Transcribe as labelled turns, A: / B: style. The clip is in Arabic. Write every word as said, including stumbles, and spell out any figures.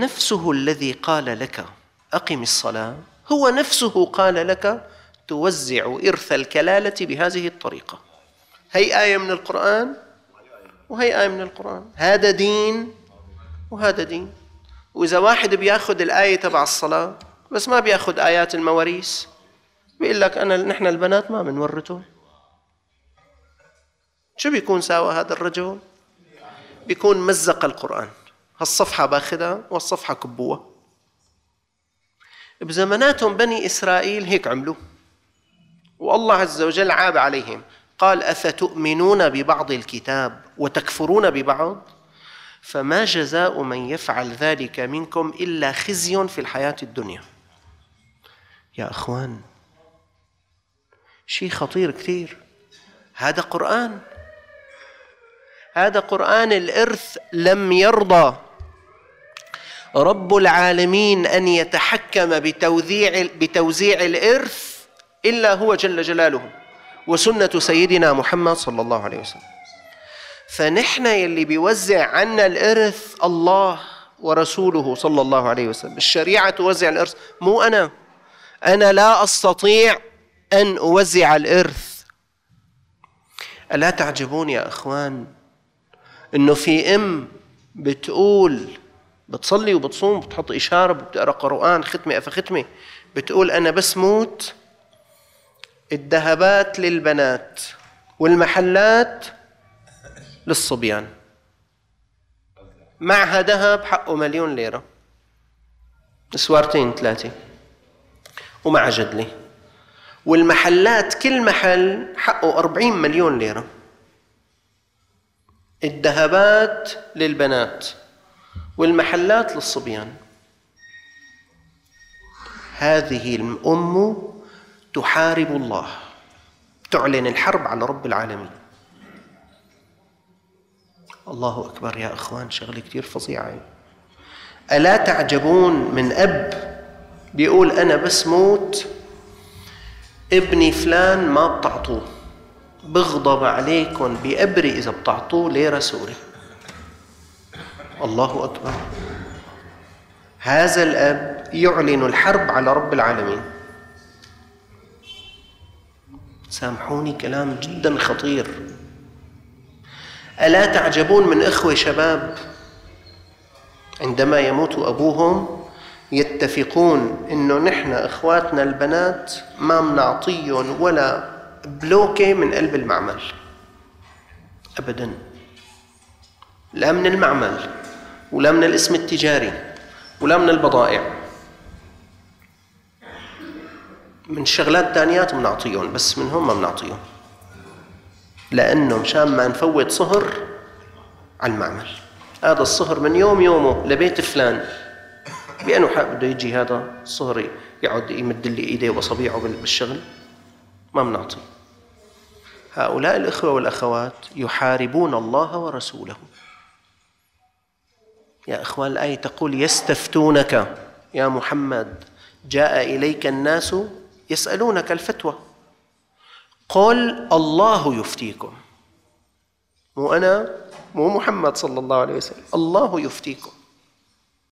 A: نفسه الذي قال لك أقم الصلاة هو نفسه قال لك توزع إرث الكلالة بهذه الطريقة. هي آية من القرآن وهي آية من القرآن، هذا دين وهذا دين. وإذا واحد بياخد الآية تبع الصلاة بس ما بياخد آيات المواريث بيقول لك أنا نحن البنات ما بنورثه، شو بيكون ساوى هذا الرجل؟ بيكون مزق القرآن، هالصفحة باخدها والصفحة كبوة. بزماناتهم بني إسرائيل هيك عملوا، والله عز وجل عاب عليهم قال أفتؤمنون ببعض الكتاب وتكفرون ببعض فما جزاء من يفعل ذلك منكم إلا خزي في الحياة الدنيا. يا أخوان شيء خطير كثير، هذا قرآن، هذا قرآن الإرث. لم يرضى رب العالمين أن يتحكم بتوزيع بتوزيع الإرث إلا هو جل جلاله وسنة سيدنا محمد صلى الله عليه وسلم. فنحن يلي بيوزع عنا الإرث الله ورسوله صلى الله عليه وسلم. الشريعة توزع الإرث، مو أنا أنا لا أستطيع أن أوزع الإرث. ألا تعجبون يا أخوان إنه في أم بتقول بتصلي وبتصوم بتحط إشارة بتقرأ قرآن ختمة أفختمة بتقول أنا بس موت الذهبات للبنات والمحلات للصبيان، معها ذهب حقه مليون ليرة، سوارتين ثلاثة ومع جدلي، والمحلات كل محل حقه أربعين مليون ليرة. الذهبات للبنات والمحلات للصبيان. هذه الأم تحارب الله، تعلن الحرب على رب العالمين. الله أكبر يا أخوان، شغلة كتير فظيعة. ألا تعجبون من أب بيقول أنا بس موت ابني فلان ما بتعطوه، بغضب عليكم بأبري إذا بتعطوه ليرة سوري. الله أكبر. هذا الأب يعلن الحرب على رب العالمين. سامحوني كلام جدا خطير. ألا تعجبون من إخوة شباب عندما يموت أبوهم يتفقون إنه نحن إخواتنا البنات ما منعطيهم ولا بلوكة من قلب المعمل أبدا، لا من المعمل ولا من الاسم التجاري ولا من البضائع، من شغلات تانيات منعطيهم بس منهم ما منعطيهم، لأنه مشان ما نفوت صهر على المعمل. هذا الصهر من يوم يومه لبيت فلان بأنه حاب بده يجي هذا الصهر يقعد يمد لي إيديه وأصابعه بالشغل، ما منعطي. هؤلاء الإخوة والأخوات يحاربون الله ورسوله. يا إخوان الآية تقول يستفتونك يا محمد جاء إليك الناس يسألونك الفتوى قل الله يفتيكم. مو أنا، مو محمد صلى الله عليه وسلم، الله يفتيكم.